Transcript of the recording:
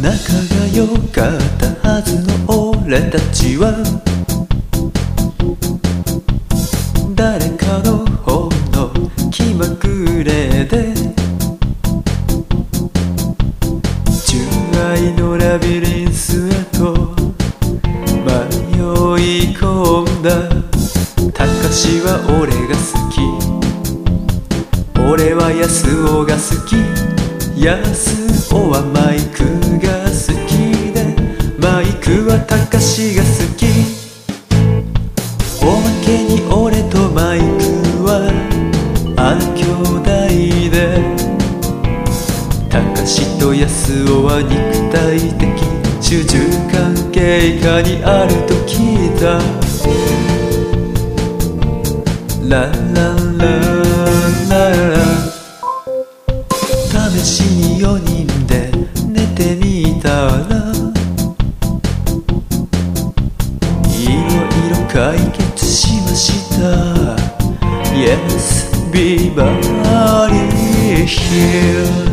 仲が良かったはずの俺たちは誰かの方の気まぐれで純愛のラビリンスへと迷い込んだ。たかしは俺が好き、俺はやすおが好き、やすおはマイクが好きで、マイクはたかしが好き。おまけに俺とマイクは兄弟で、たかしとやすおは肉体的主従関係下にあると聞いた。ラララララ、試しに4人で寝てみたらいろいろ解決しました。 Yes, be body here